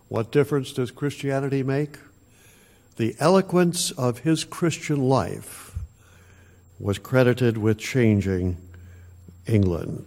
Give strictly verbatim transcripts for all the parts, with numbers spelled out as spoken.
What difference does Christianity make? The eloquence of his Christian life was credited with changing England.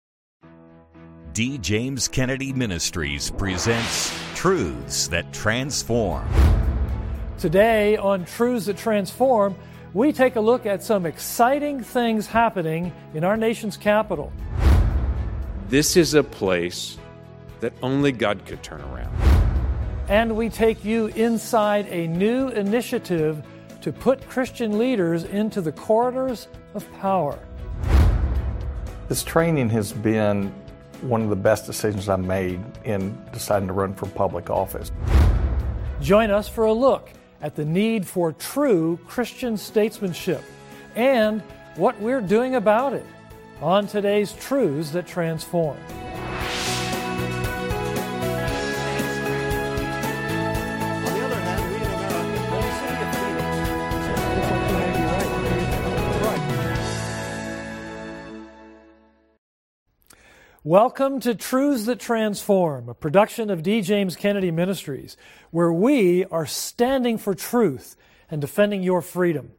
D. James Kennedy Ministries presents Truths That Transform. Today on Truths That Transform, we take a look at some exciting things happening in our nation's capital. This is a place that only God could turn around. And we take you inside a new initiative to put Christian leaders into the corridors of power. This training has been one of the best decisions I made in deciding to run for public office. Join us for a look at the need for true Christian statesmanship and what we're doing about it on today's Truths That Transform. Welcome to Truths That Transform, a production of D. James Kennedy Ministries, where we are standing for truth and defending your freedom.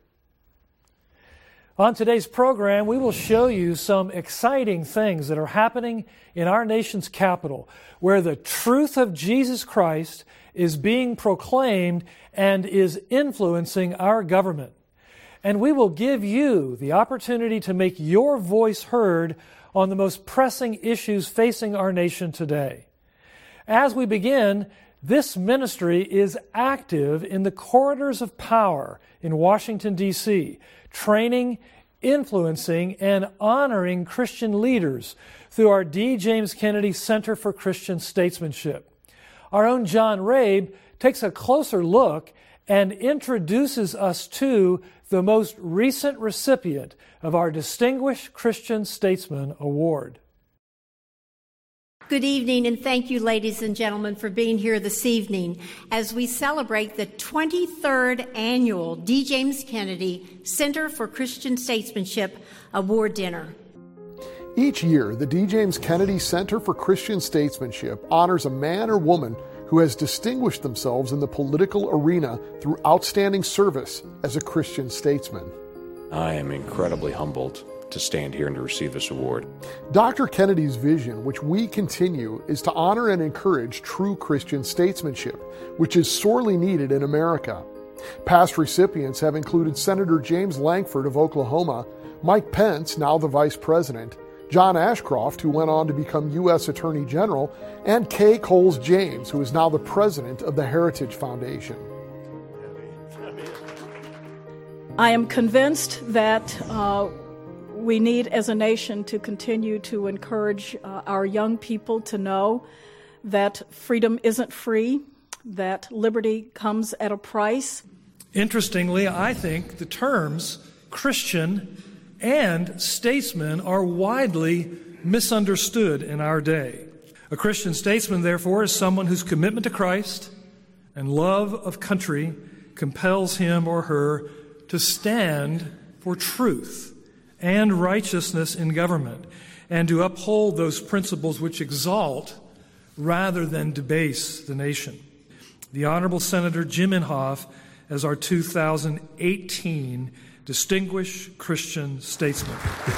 On today's program, we will show you some exciting things that are happening in our nation's capital, where the truth of Jesus Christ is being proclaimed and is influencing our government. And we will give you the opportunity to make your voice heard on the most pressing issues facing our nation today. As we begin, this ministry is active in the corridors of power in Washington, D C, training, influencing, and honoring Christian leaders through our D. James Kennedy Center for Christian Statesmanship. Our own John Rabe takes a closer look and introduces us to the most recent recipient of our Distinguished Christian Statesman Award. Good evening, and thank you, ladies and gentlemen, for being here this evening as we celebrate the twenty-third Annual D. James Kennedy Center for Christian Statesmanship Award Dinner. Each year, the D. James Kennedy Center for Christian Statesmanship honors a man or woman who has distinguished themselves in the political arena through outstanding service as a Christian statesman. I am incredibly humbled to stand here and to receive this award. Doctor Kennedy's vision, which we continue, is to honor and encourage true Christian statesmanship, which is sorely needed in America. Past recipients have included Senator James Lankford of Oklahoma, Mike Pence, now the Vice President, John Ashcroft, who went on to become U S Attorney General, and Kay Coles James, who is now the President of the Heritage Foundation. I am convinced that uh, we need, as a nation, to continue to encourage uh, our young people to know that freedom isn't free, that liberty comes at a price. Interestingly, I think the terms Christian and statesman are widely misunderstood in our day. A Christian statesman, therefore, is someone whose commitment to Christ and love of country compels him or her to stand for truth and righteousness in government and to uphold those principles which exalt rather than debase the nation. The Honorable Senator Jim Inhofe as our two thousand eighteen Distinguished Christian Statesman.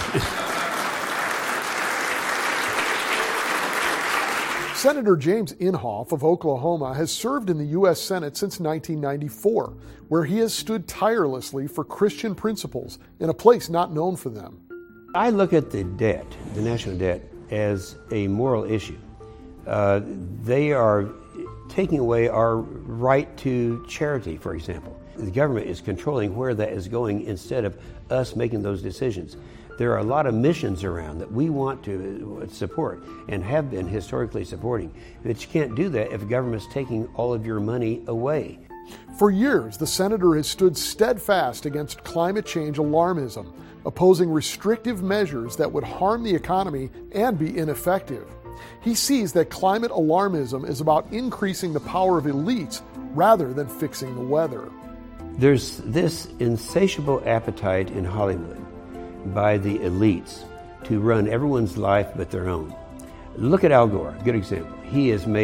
Senator James Inhofe of Oklahoma has served in the U S Senate since nineteen ninety-four, where he has stood tirelessly for Christian principles in a place not known for them. I look at the debt, the national debt, as a moral issue. Uh, they are taking away our right to charity, for example. The government is controlling where that is going instead of us making those decisions. There are a lot of missions around that we want to support and have been historically supporting. But you can't do that if the government's taking all of your money away. For years, the senator has stood steadfast against climate change alarmism, opposing restrictive measures that would harm the economy and be ineffective. He sees that climate alarmism is about increasing the power of elites rather than fixing the weather. There's this insatiable appetite in Hollywood by the elites to run everyone's life but their own. Look at Al Gore, good example. He has made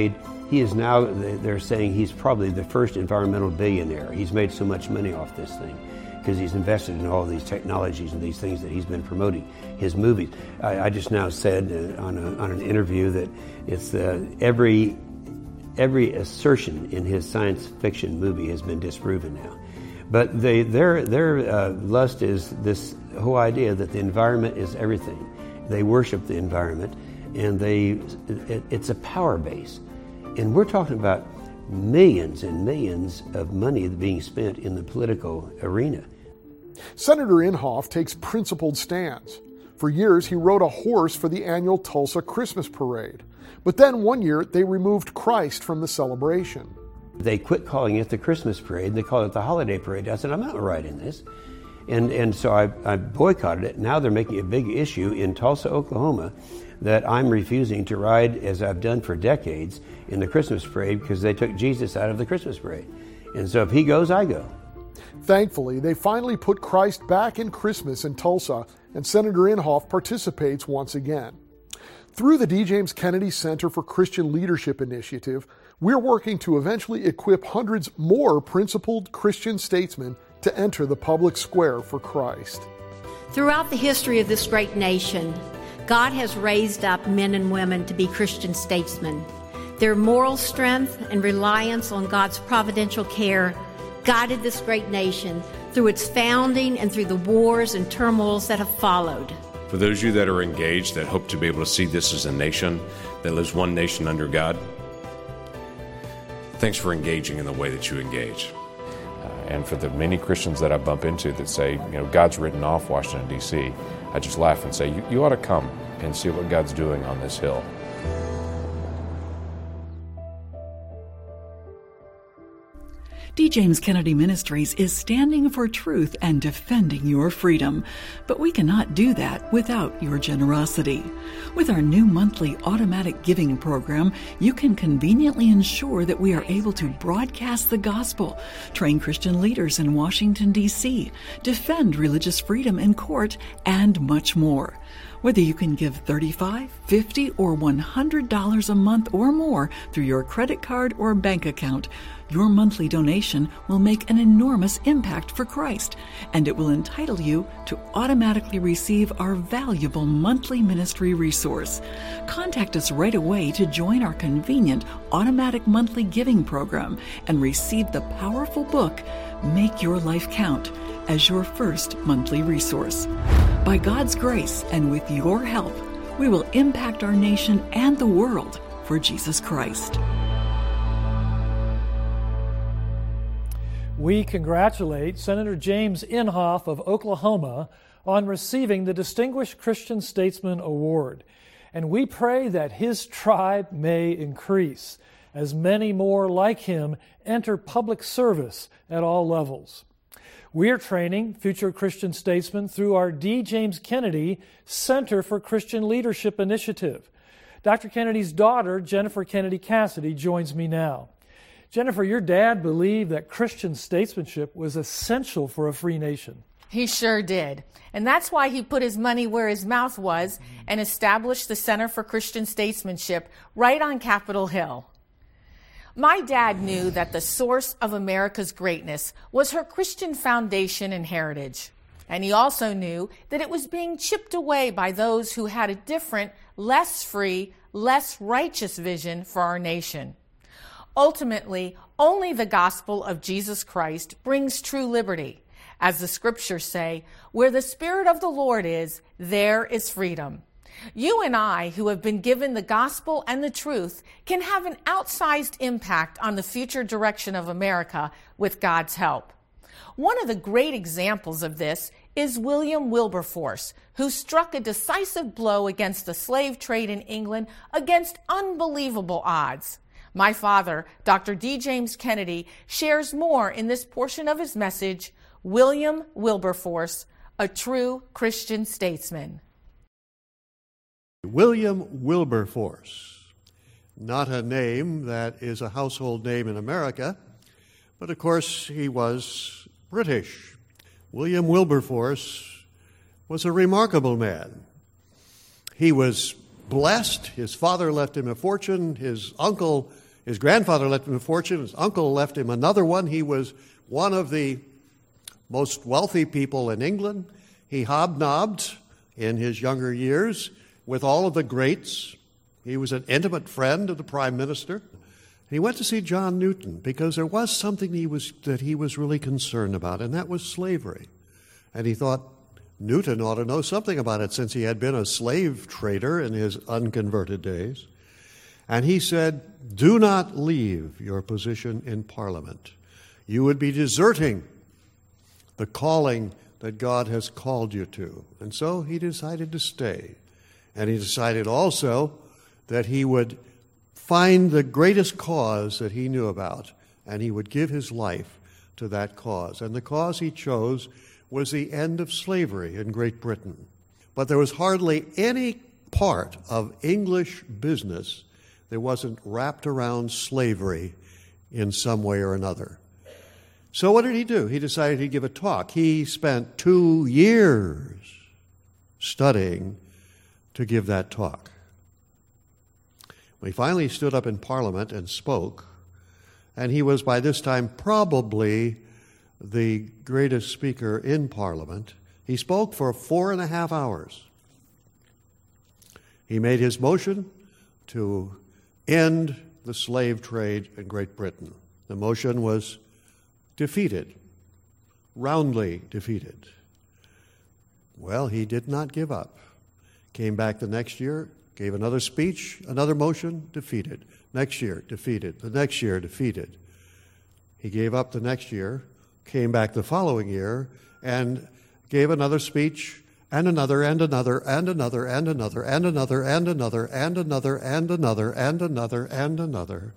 He is now, they're saying he's probably the first environmental billionaire. He's made so much money off this thing because he's invested in all these technologies and these things that he's been promoting, his movies. I, I just now said uh, on, a, on an interview that it's uh, every, every assertion in his science fiction movie has been disproven now. But they, their, their uh, lust is this whole idea that the environment is everything. They worship the environment, and they, it, it's a power base. And we're talking about millions and millions of money being spent in the political arena. Senator Inhofe takes principled stands. For years, he rode a horse for the annual Tulsa Christmas parade. But then one year, they removed Christ from the celebration. They quit calling it the Christmas parade. They call it the holiday parade. I said, I'm not riding this. And, and so I, I boycotted it. Now they're making a big issue in Tulsa, Oklahoma, that I'm refusing to ride, as I've done for decades, in the Christmas parade because they took Jesus out of the Christmas parade. And so if he goes, I go. Thankfully, they finally put Christ back in Christmas in Tulsa, and Senator Inhofe participates once again. Through the D. James Kennedy Center for Christian Leadership Initiative, we're working to eventually equip hundreds more principled Christian statesmen to enter the public square for Christ. Throughout the history of this great nation, God has raised up men and women to be Christian statesmen. Their moral strength and reliance on God's providential care guided this great nation through its founding and through the wars and turmoils that have followed. For those of you that are engaged, that hope to be able to see this as a nation that lives one nation under God, thanks for engaging in the way that you engage. Uh, and for the many Christians that I bump into that say, you know, God's written off Washington, D C, I just laugh and say, you, you ought to come and see what God's doing on this hill. D. James Kennedy Ministries is standing for truth and defending your freedom, but we cannot do that without your generosity. With our new monthly automatic giving program, you can conveniently ensure that we are able to broadcast the gospel, train Christian leaders in Washington, D C, defend religious freedom in court, and much more. Whether you can give thirty-five dollars, fifty dollars, or one hundred dollars a month or more through your credit card or bank account, your monthly donation will make an enormous impact for Christ, and it will entitle you to automatically receive our valuable monthly ministry resource. Contact us right away to join our convenient automatic monthly giving program and receive the powerful book, Make Your Life Count, as your first monthly resource. By God's grace and with your help, we will impact our nation and the world for Jesus Christ. We congratulate Senator James Inhofe of Oklahoma on receiving the Distinguished Christian Statesman Award. And we pray that his tribe may increase as many more like him enter public service at all levels. We are training future Christian statesmen through our D. James Kennedy Center for Christian Leadership Initiative. Doctor Kennedy's daughter, Jennifer Kennedy Cassidy, joins me now. Jennifer, your dad believed that Christian statesmanship was essential for a free nation. He sure did. And that's why he put his money where his mouth was and established the Center for Christian Statesmanship right on Capitol Hill. My dad knew that the source of America's greatness was her Christian foundation and heritage. And he also knew that it was being chipped away by those who had a different, less free, less righteous vision for our nation. Ultimately, only the gospel of Jesus Christ brings true liberty. As the scriptures say, where the Spirit of the Lord is, there is freedom. You and I, who have been given the gospel and the truth, can have an outsized impact on the future direction of America with God's help. One of the great examples of this is William Wilberforce, who struck a decisive blow against the slave trade in England against unbelievable odds. My father, Doctor D. James Kennedy, shares more in this portion of his message, William Wilberforce, a true Christian statesman. William Wilberforce, not a name that is a household name in America, but of course he was British. William Wilberforce was a remarkable man. He was blessed. His father left him a fortune. His uncle His grandfather left him a fortune. His uncle left him another one. He was one of the most wealthy people in England. He hobnobbed in his younger years with all of the greats. He was an intimate friend of the Prime Minister. He went to see John Newton because there was something he was, that he was really concerned about, and that was slavery. And he thought Newton ought to know something about it since he had been a slave trader in his unconverted days. And he said, "Do not leave your position in Parliament. You would be deserting the calling that God has called you to." And so he decided to stay. And he decided also that he would find the greatest cause that he knew about, and he would give his life to that cause. And the cause he chose was the end of slavery in Great Britain. But there was hardly any part of English business that wasn't wrapped around slavery in some way or another. So what did he do? He decided he'd give a talk. He spent two years studying to give that talk. When he finally stood up in Parliament and spoke, and he was by this time probably the greatest speaker in Parliament, he spoke for four and a half hours. He made his motion to end the slave trade in Great Britain. The motion was defeated, roundly defeated. Well, he did not give up. Came back the next year, gave another speech, another motion, defeated. Next year, defeated. The next year, defeated. He gave up the next year, came back the following year, and gave another speech, and another, and another, and another, and another, and another, and another, and another, and another, and another, and another.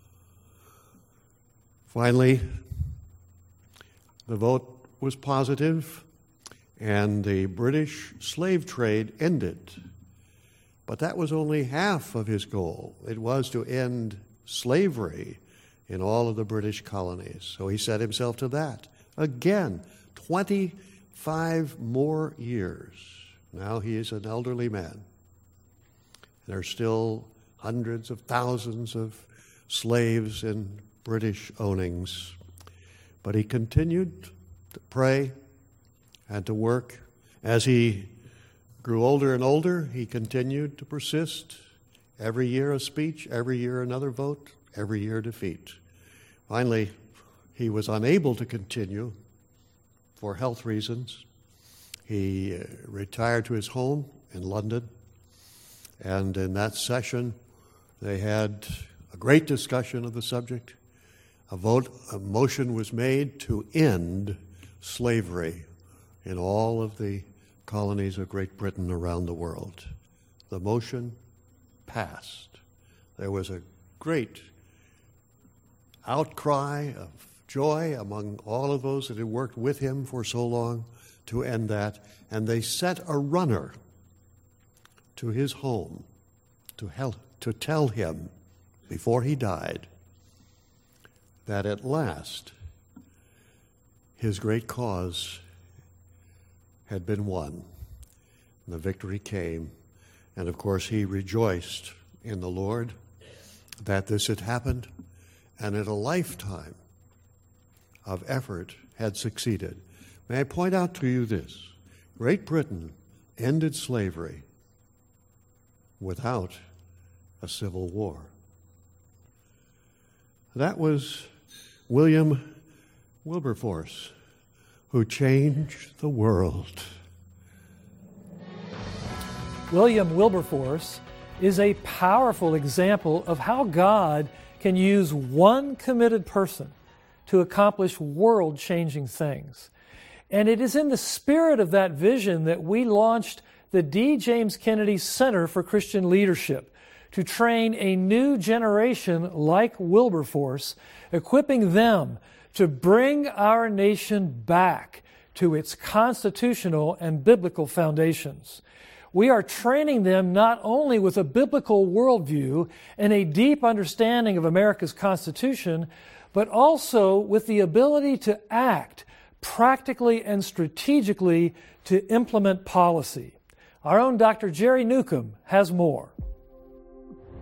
Finally, the vote was positive, and the British slave trade ended. But that was only half of his goal. It was to end slavery in all of the British colonies. So he set himself to that. Again, twenty-five more years. Now he is an elderly man. There are still hundreds of thousands of slaves in British ownings. But he continued to pray and to work. As he grew older and older, he continued to persist. Every year a speech, every year another vote, every year defeat. Finally, he was unable to continue for health reasons. He uh, retired to his home in London, and in that session they had a great discussion of the subject. A vote, a motion was made to end slavery in all of the colonies of Great Britain around the world. The motion passed. There was a great outcry of joy among all of those that had worked with him for so long to end that, and they sent a runner to his home to help, to tell him before he died that at last his great cause had been won. The victory came, and of course he rejoiced in the Lord that this had happened, and in a lifetime of effort had succeeded. May I point out to you this: Great Britain ended slavery without a civil war. That was William Wilberforce, who changed the world. William Wilberforce is a powerful example of how God can use one committed person to accomplish world-changing things. And it is in the spirit of that vision that we launched the D. James Kennedy Center for Christian Leadership to train a new generation like Wilberforce, equipping them to bring our nation back to its constitutional and biblical foundations. We are training them not only with a biblical worldview and a deep understanding of America's Constitution, but also with the ability to act practically and strategically to implement policy. Our own Doctor Jerry Newcomb has more.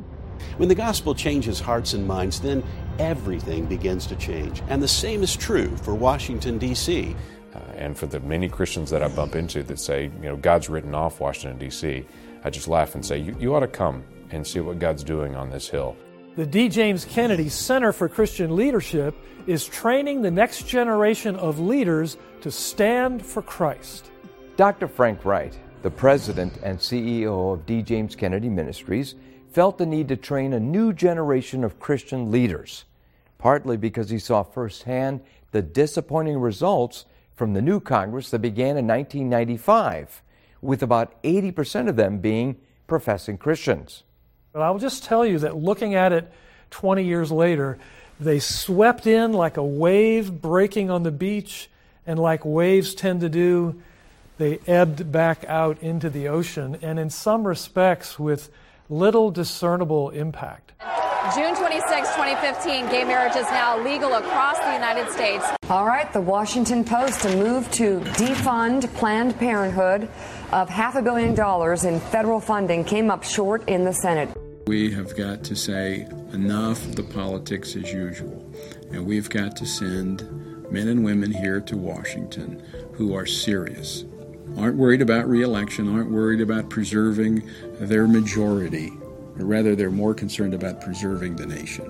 When the gospel changes hearts and minds, then everything begins to change. And the same is true for Washington, D C Uh, and for the many Christians that I bump into that say, you know, God's written off Washington, D C, I just laugh and say, you, you ought to come and see what God's doing on this hill. The D. James Kennedy Center for Christian Leadership is training the next generation of leaders to stand for Christ. Doctor Frank Wright, the president and C E O of D. James Kennedy Ministries, felt the need to train a new generation of Christian leaders, partly because he saw firsthand the disappointing results from the new Congress that began in nineteen ninety-five, with about eighty percent of them being professing Christians. But I'll just tell you that looking at it twenty years later, they swept in like a wave breaking on the beach, and like waves tend to do, they ebbed back out into the ocean, and in some respects with little discernible impact. June twenty-sixth, twenty fifteen, gay marriage is now legal across the United States. All right, the Washington Post, a move to defund Planned Parenthood of half a billion dollars in federal funding came up short in the Senate. We have got to say enough of the politics as usual, and we've got to send men and women here to Washington who are serious, aren't worried about re-election, aren't worried about preserving their majority, but rather they're more concerned about preserving the nation.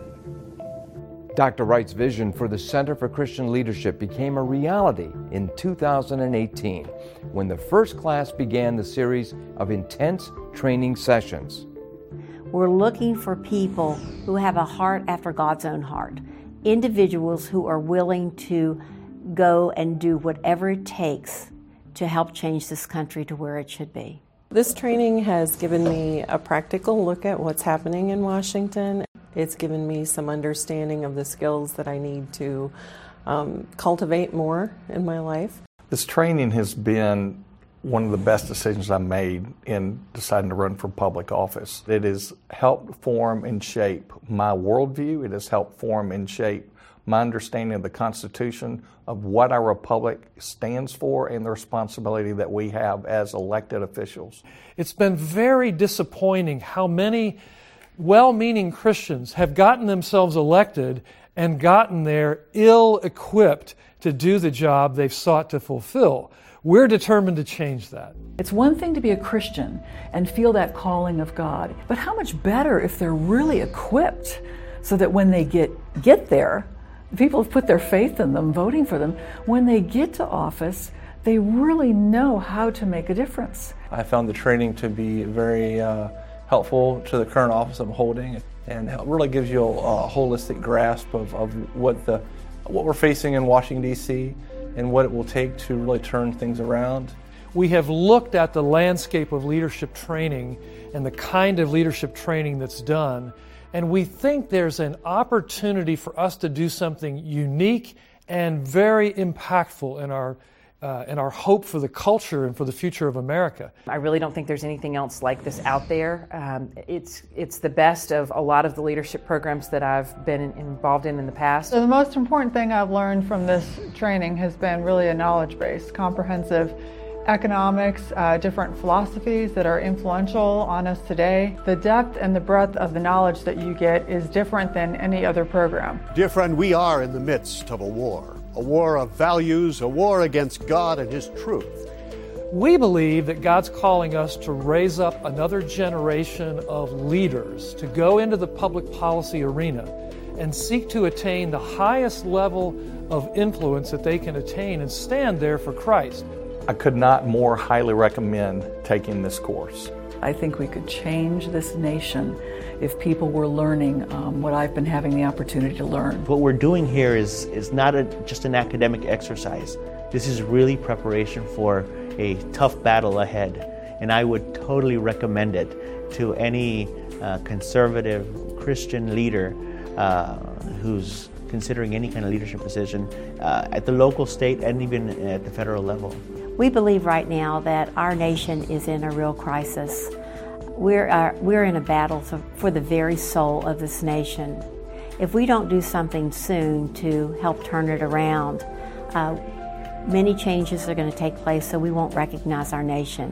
Doctor Wright's vision for the Center for Christian Leadership became a reality in two thousand eighteen, when the first class began the series of intense training sessions. We're looking for people who have a heart after God's own heart, individuals who are willing to go and do whatever it takes to help change this country to where it should be. This training has given me a practical look at what's happening in Washington. It's given me some understanding of the skills that I need to um, cultivate more in my life. This training has been one of the best decisions I made in deciding to run for public office. It has helped form and shape my worldview. It has helped form and shape my understanding of the Constitution, of what our republic stands for, and the responsibility that we have as elected officials. It's been very disappointing how many well-meaning Christians have gotten themselves elected and gotten there ill-equipped to do the job they've sought to fulfill. We're determined to change that. It's one thing to be a Christian and feel that calling of God, but how much better if they're really equipped so that when they get, get there, people have put their faith in them, voting for them, when they get to office, they really know how to make a difference. I found the training to be very uh, helpful to the current office I'm holding, and it really gives you a, a holistic grasp of, of what the what we're facing in Washington, D C, and what it will take to really turn things around. We have looked at the landscape of leadership training and the kind of leadership training that's done, and we think there's an opportunity for us to do something unique and very impactful in our uh, in our hope for the culture and for the future of America. I really don't think there's anything else like this out there. Um, it's it's the best of a lot of the leadership programs that I've been in, involved in in the past. So the most important thing I've learned from this training has been really a knowledge-based, comprehensive economics, uh, different philosophies that are influential on us today. The depth and the breadth of the knowledge that you get is different than any other program. Dear friend, we are in the midst of a war, a war of values, a war against God and His truth. We believe that God's calling us to raise up another generation of leaders to go into the public policy arena and seek to attain the highest level of influence that they can attain and stand there for Christ. I could not more highly recommend taking this course. I think we could change this nation if people were learning um, what I've been having the opportunity to learn. What we're doing here is, is not a, just an academic exercise. This is really preparation for a tough battle ahead. And I would totally recommend it to any uh, conservative Christian leader uh, who's considering any kind of leadership position uh, at the local, state, and even at the federal level. We believe right now that our nation is in a real crisis. We're, uh, we're in a battle for, for the very soul of this nation. If we don't do something soon to help turn it around, uh, many changes are going to take place, so we won't recognize our nation.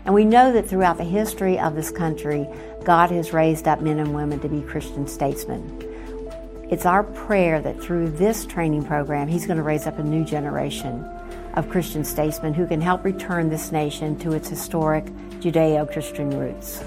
And we know that throughout the history of this country, God has raised up men and women to be Christian statesmen. It's our prayer that through this training program, He's going to raise up a new generation of Christian statesmen who can help return this nation to its historic Judeo-Christian roots.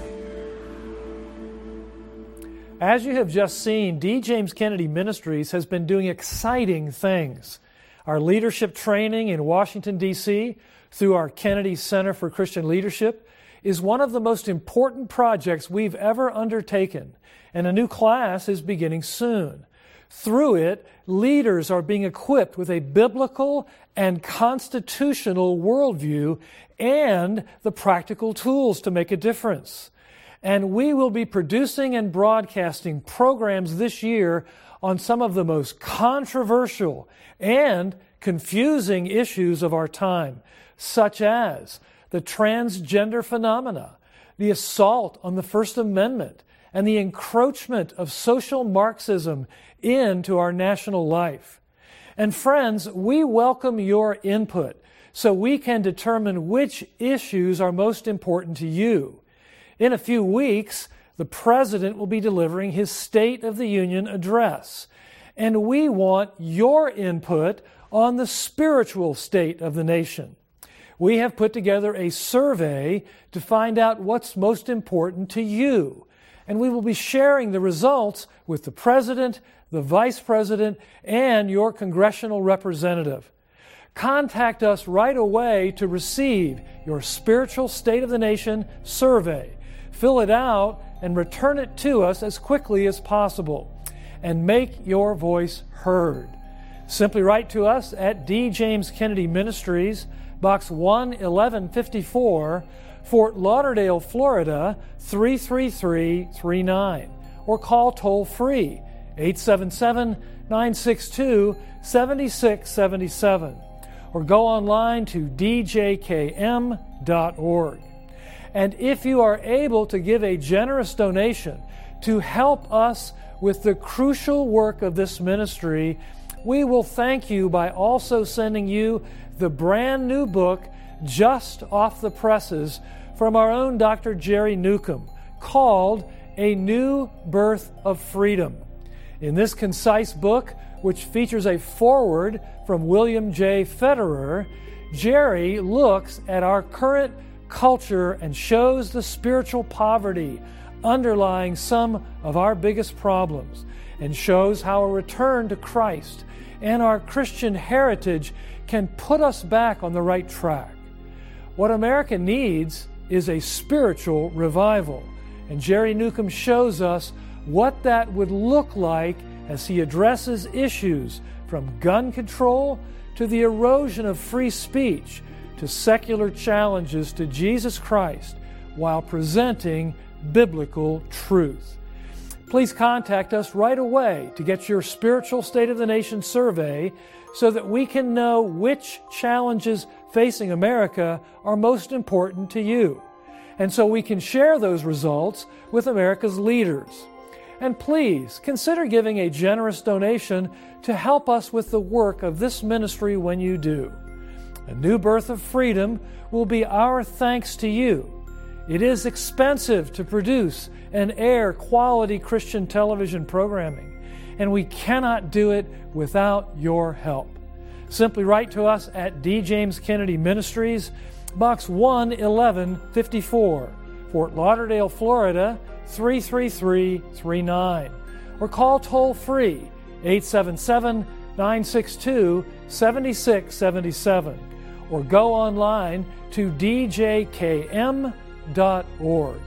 As you have just seen, D. James Kennedy Ministries has been doing exciting things. Our leadership training in Washington, D C, through our Kennedy Center for Christian Leadership, is one of the most important projects we've ever undertaken, and a new class is beginning soon. Through it, leaders are being equipped with a biblical and constitutional worldview and the practical tools to make a difference. And we will be producing and broadcasting programs this year on some of the most controversial and confusing issues of our time, such as the transgender phenomena, the assault on the First Amendment, and the encroachment of social Marxism into our national life. And friends, we welcome your input so we can determine which issues are most important to you. In a few weeks, the President will be delivering his State of the Union address, and we want your input on the spiritual state of the nation. We have put together a survey to find out what's most important to you, and we will be sharing the results with the President, the Vice President, and your congressional representative. Contact us right away to receive your Spiritual State of the Nation survey. Fill it out and return it to us as quickly as possible, and make your voice heard. Simply write to us at D. James Kennedy Ministries, Box one eleven fifty-four, Fort Lauderdale, Florida three three three three nine, or call toll-free eight seven seven, nine six two, seven six seven seven, or go online to d j k m dot org. And if you are able to give a generous donation to help us with the crucial work of this ministry, we will thank you by also sending you the brand new book just off the presses from our own Doctor Jerry Newcomb, called A New Birth of Freedom. In this concise book, which features a foreword from William J. Federer, Jerry looks at our current culture and shows the spiritual poverty underlying some of our biggest problems, and shows how a return to Christ and our Christian heritage can put us back on the right track. What America needs is a spiritual revival, and Jerry Newcomb shows us what that would look like as he addresses issues from gun control to the erosion of free speech to secular challenges to Jesus Christ while presenting biblical truth. Please contact us right away to get your Spiritual State of the Nation survey so that we can know which challenges facing America are most important to you, and so we can share those results with America's leaders. And please consider giving a generous donation to help us with the work of this ministry when you do. A New Birth of Freedom will be our thanks to you. It is expensive to produce and air quality Christian television programming, and we cannot do it without your help. Simply write to us at D. James Kennedy Ministries, Box one eleven fifty-four, Fort Lauderdale, Florida three three three three nine, or call toll-free eight seven seven, nine six two, seven six seven seven, or go online to d j k m dot org.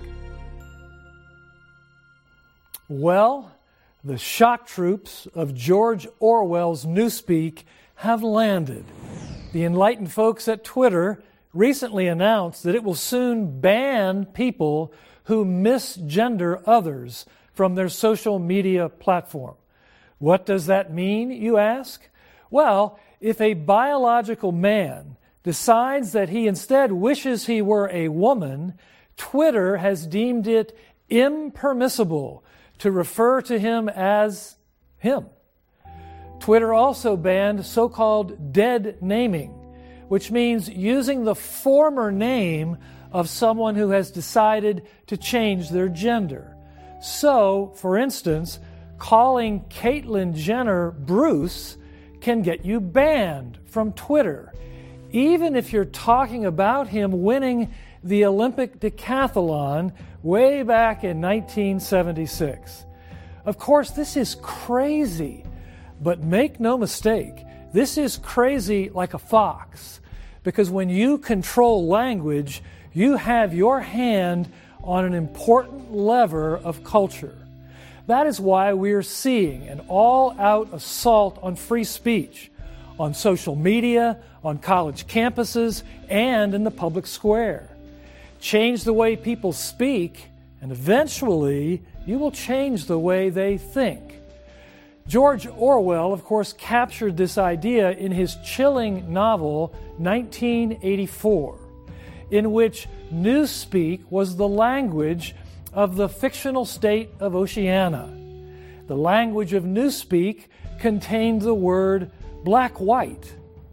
Well, the shock troops of George Orwell's Newspeak have landed. The enlightened folks at Twitter recently announced that it will soon ban people who misgender others from their social media platform. What does that mean, you ask? Well, if a biological man decides that he instead wishes he were a woman, Twitter has deemed it impermissible to refer to him as him. Twitter also banned so-called dead naming, which means using the former name of someone who has decided to change their gender. So, for instance, calling Caitlyn Jenner Bruce can get you banned from Twitter, even if you're talking about him winning the Olympic decathlon way back in nineteen seventy-six. Of course, this is crazy, but make no mistake, this is crazy like a fox, because when you control language, you have your hand on an important lever of culture. That is why we are seeing an all-out assault on free speech, on social media, on college campuses, and in the public square. Change the way people speak, and eventually you will change the way they think. George Orwell, of course, captured this idea in his chilling novel nineteen eighty-four, in which newspeak was the language of the fictional state of Oceania. The language of newspeak contained the word black-white.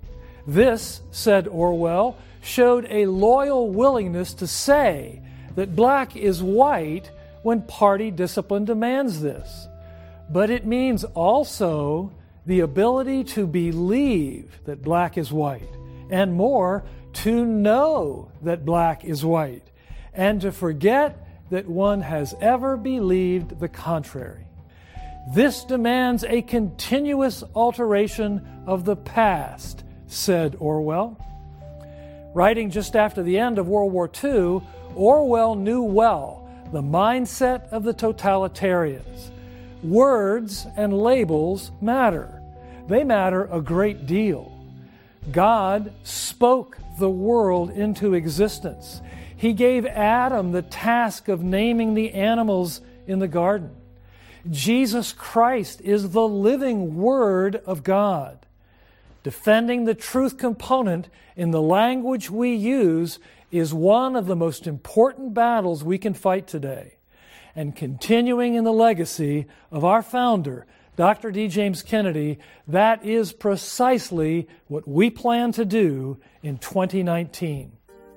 This, said Orwell, showed a loyal willingness to say that black is white when party discipline demands this. But it means also the ability to believe that black is white, and more, to know that black is white, and to forget that one has ever believed the contrary. This demands a continuous alteration of the past, said Orwell. Writing just after the end of World War Two, Orwell knew well the mindset of the totalitarians. Words and labels matter. They matter a great deal. God spoke the world into existence. He gave Adam the task of naming the animals in the garden. Jesus Christ is the living Word of God. Defending the truth component in the language we use is one of the most important battles we can fight today. And continuing in the legacy of our founder, Doctor D. James Kennedy, that is precisely what we plan to do in twenty nineteen.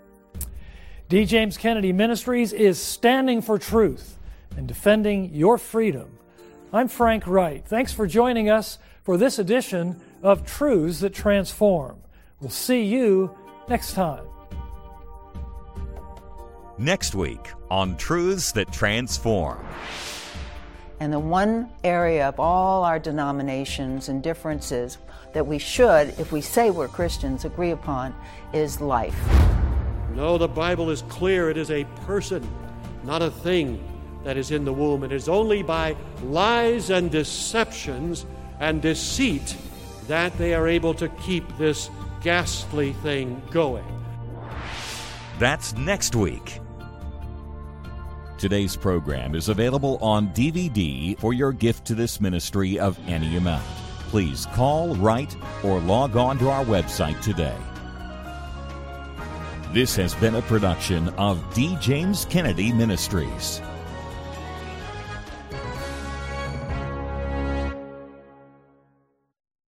D. James Kennedy Ministries is standing for truth and defending your freedom. I'm Frank Wright. Thanks for joining us for this edition of Truths That Transform. We'll see you next time. Next week on Truths That Transform. And the one area of all our denominations and differences that we should, if we say we're Christians, agree upon is life. No, the Bible is clear. It is a person, not a thing, that is in the womb. It is only by lies and deceptions and deceit that they are able to keep this ghastly thing going. That's next week. Today's program is available on D V D for your gift to this ministry of any amount. Please call, write, or log on to our website today. This has been a production of D. James Kennedy Ministries.